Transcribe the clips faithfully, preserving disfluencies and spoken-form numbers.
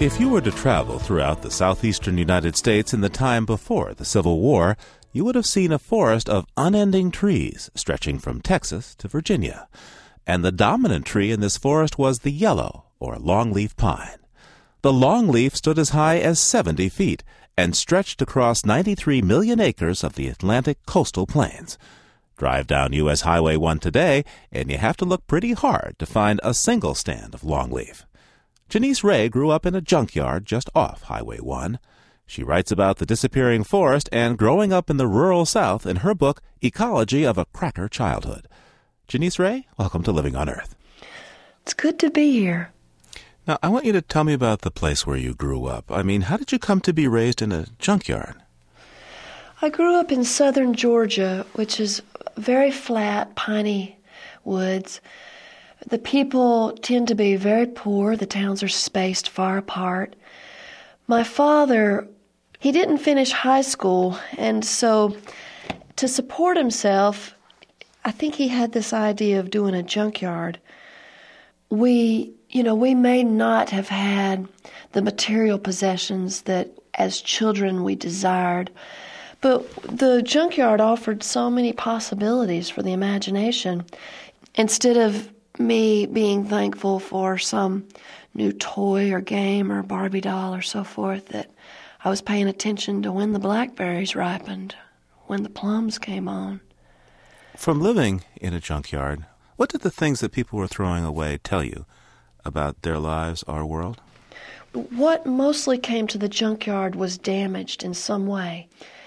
If you were to travel throughout the southeastern United States in the time before the Civil War, you would have seen a forest of unending trees stretching from Texas to Virginia. And the dominant tree in this forest was the yellow, or longleaf pine. The longleaf stood as high as seventy feet and stretched across ninety-three million acres of the Atlantic coastal plains. Drive down U S Highway one today, and you have to look pretty hard to find a single stand of longleaf. Janice Ray grew up in a junkyard just off Highway one. She writes about the disappearing forest and growing up in the rural South in her book, Ecology of a Cracker Childhood. Janice Ray, welcome to Living on Earth. It's good to be here. Now, I want you to tell me about the place where you grew up. I mean, how did you come to be raised in a junkyard? I grew up in southern Georgia, which is very flat, piney woods. The people tend to be very poor. The towns are spaced far apart. My father, he didn't finish high school, and so to support himself, I think he had this idea of doing a junkyard. We, you know, we may not have had the material possessions that as children we desired, but the junkyard offered so many possibilities for the imagination. Instead of me being thankful for some new toy or game or Barbie doll or so forth, that I was paying attention to when the blackberries ripened, when the plums came on. From living in a junkyard, what did the things that people were throwing away tell you about their lives, our world? What mostly came to the junkyard was damaged in some way.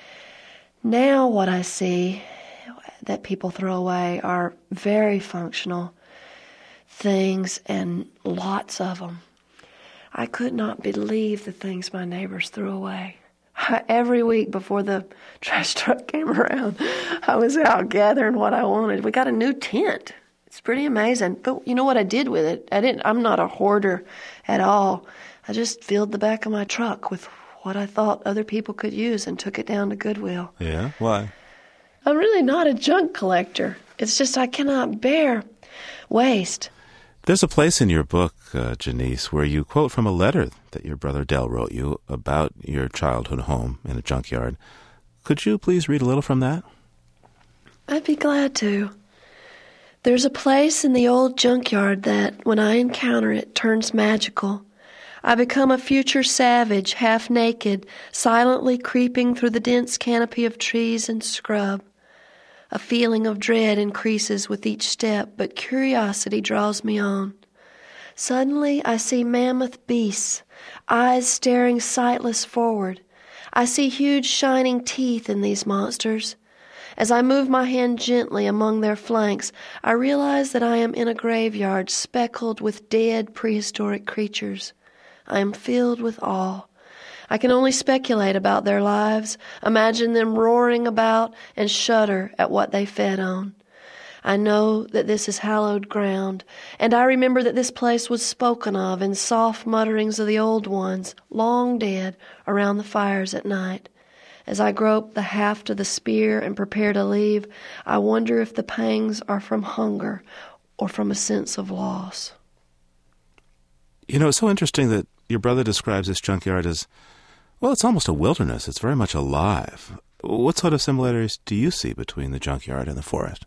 Now what I see that people throw away are very functional things, and lots of them. I could not believe the things my neighbors threw away. Every week before the trash truck came around, I was out gathering what I wanted. We got a new tent. It's pretty amazing. But you know what I did with it? I didn't. I'm not a hoarder at all. I just filled the back of my truck with what I thought other people could use and took it down to Goodwill. Yeah? Why? I'm really not a junk collector. It's just I cannot bear waste. There's a place in your book, uh, Janice, where you quote from a letter that your brother Del wrote you about your childhood home in a junkyard. Could you please read a little from that? I'd be glad to. There's a place in the old junkyard that, when I encounter it, turns magical. I become a future savage, half naked, silently creeping through the dense canopy of trees and scrub. A feeling of dread increases with each step, but curiosity draws me on. Suddenly, I see mammoth beasts, eyes staring sightless forward. I see huge shining teeth in these monsters. As I move my hand gently among their flanks, I realize that I am in a graveyard speckled with dead prehistoric creatures. I am filled with awe. I can only speculate about their lives, imagine them roaring about, and shudder at what they fed on. I know that this is hallowed ground, and I remember that this place was spoken of in soft mutterings of the old ones, long dead, around the fires at night. As I grope the haft of the spear and prepare to leave, I wonder if the pangs are from hunger or from a sense of loss. You know, it's so interesting that your brother describes this junkyard as, well, it's almost a wilderness. It's very much alive. What sort of similarities do you see between the junkyard and the forest?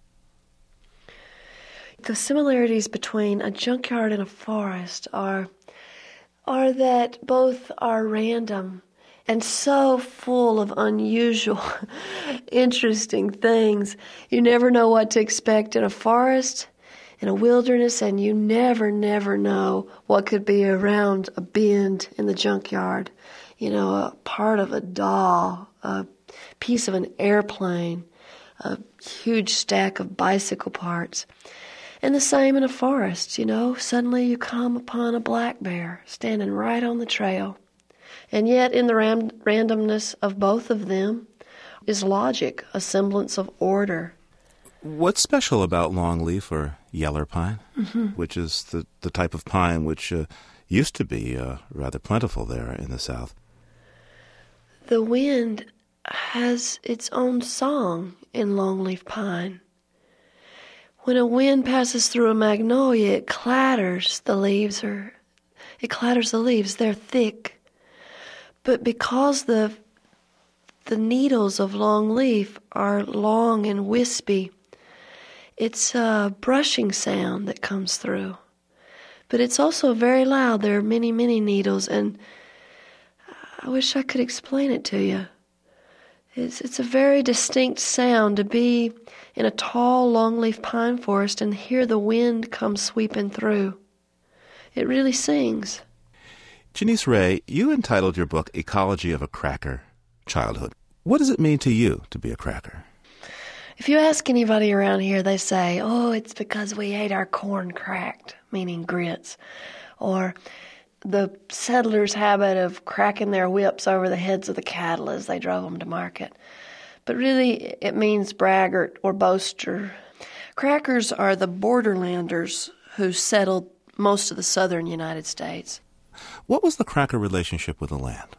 The similarities between a junkyard and a forest are, are that both are random and so full of unusual, interesting things. You never know what to expect in a forest, in a wilderness, and you never, never know what could be around a bend in the junkyard. You know, a part of a doll, a piece of an airplane, a huge stack of bicycle parts. And the same in a forest, you know. Suddenly you come upon a black bear standing right on the trail. And yet in the ram- randomness of both of them is logic, a semblance of order. What's special about longleaf or yeller pine, mm-hmm. which is the, the type of pine which uh, used to be uh, rather plentiful there in the South? The wind has its own song in longleaf pine. When a wind passes through a magnolia, it clatters. The leaves are it clatters the leaves. They're thick. But because the the needles of longleaf are long and wispy, it's a brushing sound that comes through. But it's also very loud. There are many, many needles, and I wish I could explain it to you. It's, it's a very distinct sound to be in a tall longleaf pine forest and hear the wind come sweeping through. It really sings. Janice Ray, you entitled your book Ecology of a Cracker Childhood. What does it mean to you to be a cracker? If you ask anybody around here, they say, oh, it's because we ate our corn cracked, meaning grits, or the settlers' habit of cracking their whips over the heads of the cattle as they drove them to market. But really, it means braggart or boaster. Crackers are the borderlanders who settled most of the southern United States. What was the cracker relationship with the land?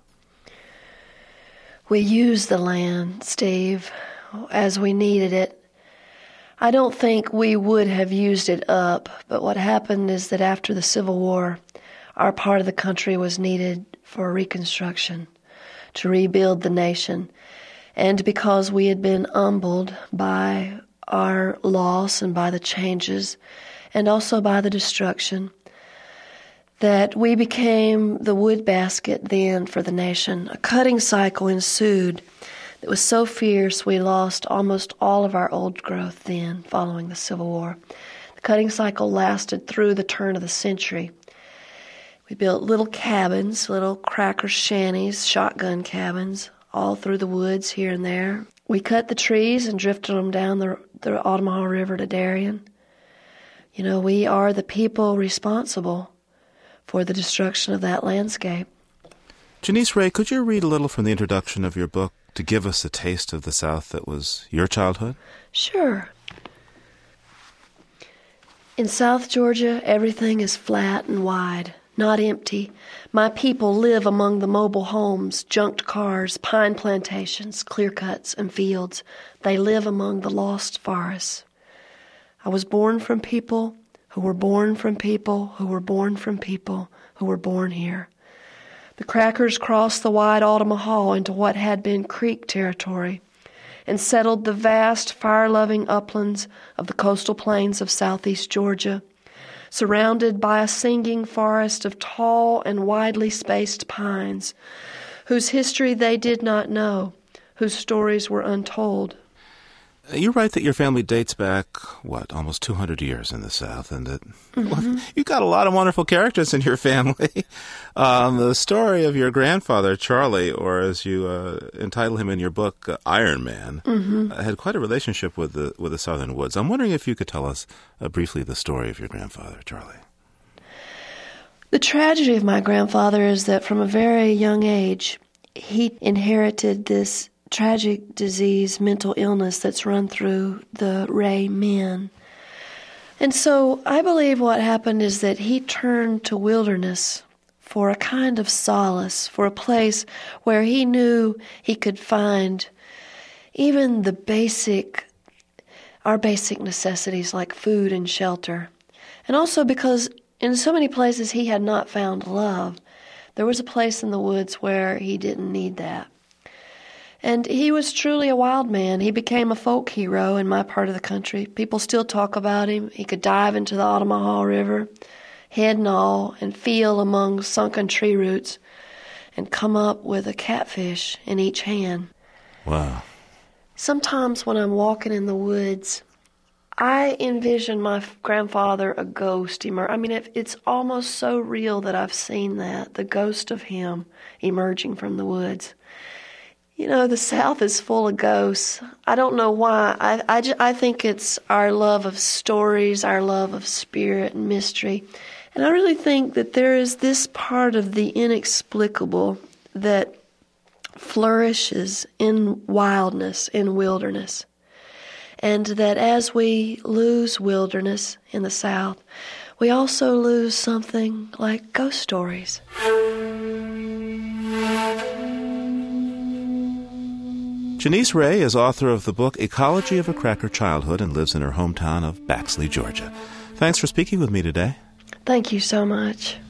We used the land, Steve, as we needed it. I don't think we would have used it up, but what happened is that after the Civil War, our part of the country was needed for reconstruction, to rebuild the nation. And because we had been humbled by our loss and by the changes, and also by the destruction, that we became the wood basket then for the nation. A cutting cycle ensued that was so fierce we lost almost all of our old growth then following the Civil War. The cutting cycle lasted through the turn of the century. We built little cabins, little cracker shanties, shotgun cabins, all through the woods here and there. We cut the trees and drifted them down the, the Altamaha River to Darien. You know, we are the people responsible for the destruction of that landscape. Janice Ray, could you read a little from the introduction of your book to give us a taste of the South that was your childhood? Sure. In South Georgia, everything is flat and wide, not empty. My people live among the mobile homes, junked cars, pine plantations, clear cuts, and fields. They live among the lost forests. I was born from people who were born from people who were born from people who were born here. The crackers crossed the wide Altamaha into what had been Creek territory and settled the vast, fire-loving uplands of the coastal plains of southeast Georgia, surrounded by a singing forest of tall and widely spaced pines, whose history they did not know, whose stories were untold. You write that your family dates back, what, almost two hundred years in the South, and that mm-hmm. well, you've got a lot of wonderful characters in your family. um, the story of your grandfather, Charlie, or as you uh, entitle him in your book, uh, Iron Man, mm-hmm. uh, had quite a relationship with the with the Southern woods. I'm wondering if you could tell us uh, briefly the story of your grandfather, Charlie. The tragedy of my grandfather is that from a very young age, he inherited this tragic disease, mental illness that's run through the Ray men. And so I believe what happened is that he turned to wilderness for a kind of solace, for a place where he knew he could find even the basic, our basic necessities like food and shelter. And also because in so many places he had not found love, there was a place in the woods where he didn't need that. And he was truly a wild man. He became a folk hero in my part of the country. People still talk about him. He could dive into the Altamaha River, head and all, and feel among sunken tree roots and come up with a catfish in each hand. Wow. Sometimes when I'm walking in the woods, I envision my grandfather a ghost. Emer- I mean, it, it's almost so real that I've seen that, the ghost of him emerging from the woods. You know, the South is full of ghosts. I don't know why. I, I, just, I think it's our love of stories, our love of spirit and mystery. And I really think that there is this part of the inexplicable that flourishes in wildness, in wilderness. And that as we lose wilderness in the South, we also lose something like ghost stories. Janice Ray is author of the book Ecology of a Cracker Childhood and lives in her hometown of Baxley, Georgia. Thanks for speaking with me today. Thank you so much.